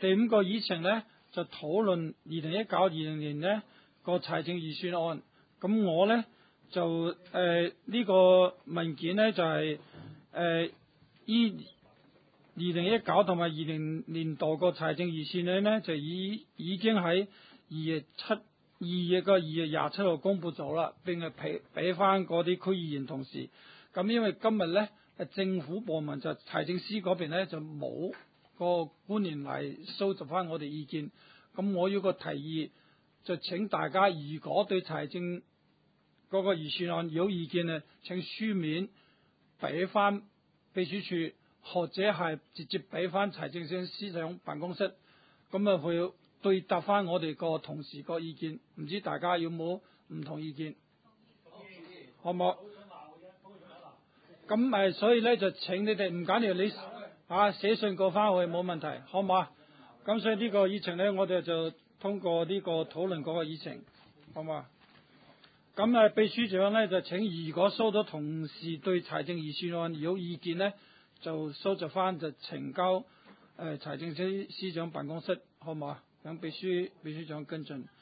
第5個議程呢，就討論2019-20年呢個財政預算案。咁我呢，就呢個文件呢，就係2019同埋20年度個財政預算案呢，就已經喺2月27號公佈咗啦，並係俾翻嗰啲區議員同事。咁因為今日呢，政府部門就財政司嗰邊呢，就冇個官員嚟收集翻我哋意見。咁我有個提議，就請大家如果對財政嗰個預算案有意見呢，請書面俾翻秘書處，或者係直接俾翻財政司長辦公室，咁啊去對答翻我哋個同事個意見。唔知大家有冇唔同意見？好冇？咁所以咧就請你哋唔緊要，你寫信過翻去冇問題，好嘛？咁所以呢個議程咧，我哋就通過呢個討論嗰個議程，好嘛？咁秘書長咧就請，如果收到同事對財政預算案有意見咧，就收集翻就呈交財政司長辦公室，好嘛？等秘書長跟進。